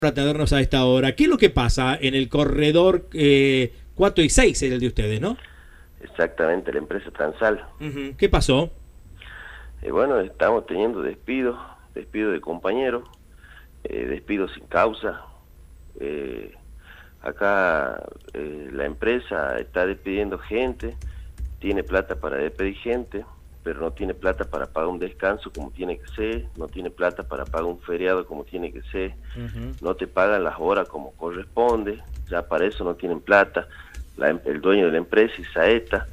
Para atendernos a esta hora. ¿Qué es lo que pasa en el corredor 4 y 6, es el de ustedes, no? Exactamente, la empresa Transal. ¿Qué pasó? Bueno, estamos teniendo despidos de compañeros, despidos sin causa. Acá la empresa está despidiendo gente, tiene plata para despedir gente, pero no tiene plata para pagar un descanso como tiene que ser, no tiene plata para pagar un feriado como tiene que ser, no te pagan las horas como corresponde, ya para eso no tienen plata. El dueño de la empresa, Isaeta,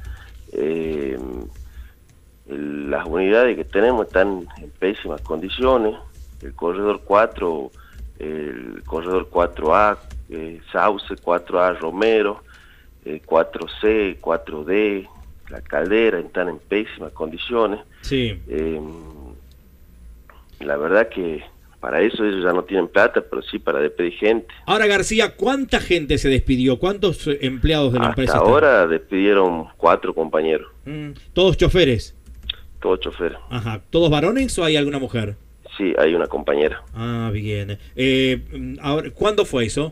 las unidades que tenemos están en pésimas condiciones. El corredor 4, el corredor 4A, Sauce, 4A Romero, 4C, 4D, La Caldera, están en pésimas condiciones. Sí. La verdad que para eso ellos ya no tienen plata, pero sí para despedir gente. Ahora, García, ¿cuánta gente se despidió? ¿Cuántos empleados de la empresa Hasta ahora despidieron 4 compañeros. ¿Todos choferes? Todos choferes. Ajá. ¿Todos varones o hay alguna mujer? Sí, hay una compañera. Ah, bien. Ahora, ¿cuándo fue eso?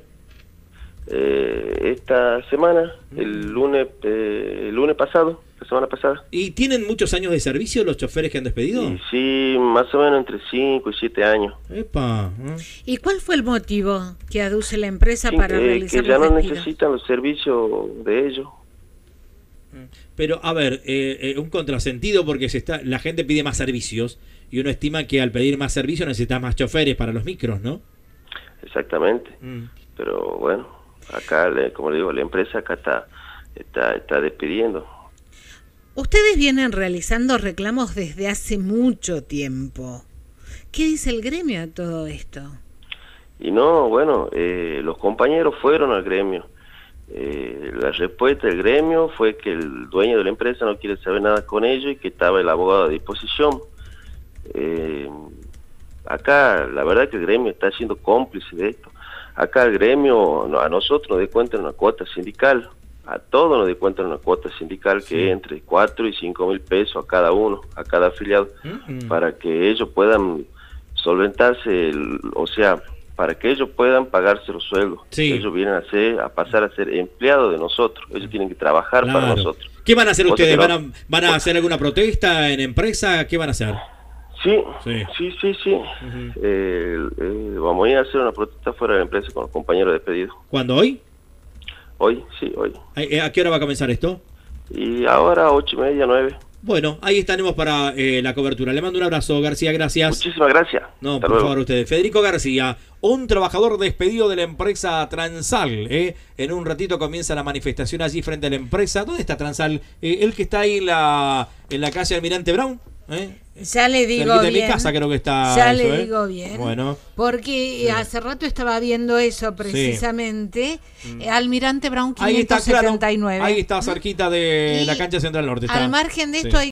Esta semana, el lunes pasado, la semana pasada. ¿Y tienen muchos años de servicio los choferes que han despedido? Y sí, más o menos entre 5 y 7 años. Epa. ¿Y cuál fue el motivo que aduce la empresa para realizar que ya los no despidos? necesitan los servicios de ellos. Pero, a ver, un contrasentido porque la gente pide más servicios y uno estima que al pedir más servicios necesita más choferes para los micros, ¿no? Exactamente. Pero bueno, acá, como le digo, la empresa acá está despidiendo. Ustedes vienen realizando reclamos desde hace mucho tiempo. ¿Qué dice el gremio a todo esto? Y no, bueno, los compañeros fueron al gremio. La respuesta del gremio fue que el dueño de la empresa no quiere saber nada con ellos y que estaba el abogado a disposición. Acá la verdad que el gremio está siendo cómplice de esto. Acá el gremio a nosotros nos descuentan una cuota sindical, a todos nos descuentan una cuota sindical que es entre 4 y 5 mil pesos a cada uno, a cada afiliado, para que ellos puedan solventarse, o sea, para que ellos puedan pagarse los sueldos. Sí. Ellos vienen a pasar a ser empleados de nosotros, ellos tienen que trabajar para nosotros. ¿Qué van a hacer ustedes? No, ¿Van a hacer alguna protesta en empresa? ¿Qué van a hacer? Sí. Vamos a ir a hacer una protesta fuera de la empresa con los compañeros despedidos. ¿Cuándo? ¿Hoy? Hoy, sí, hoy. ¿A qué hora va a comenzar esto? Y ahora 8:30, 9. Bueno, ahí estaremos para la cobertura. Le mando un abrazo, García, gracias. Muchísimas gracias. No, Hasta por luego. favor, ustedes. Federico García, un trabajador despedido de la empresa Transal. En un ratito comienza la manifestación allí frente a la empresa. ¿Dónde está Transal? El que está ahí en la calle Almirante Brown. Ya le digo cerquita de bien. mi casa creo que está. Ya eso, le digo bien. Bueno. Porque hace rato estaba viendo eso precisamente. Almirante Brown 579. Ahí está, claro. Ahí está cerquita de la cancha Central Norte. Está. Al margen de esto hay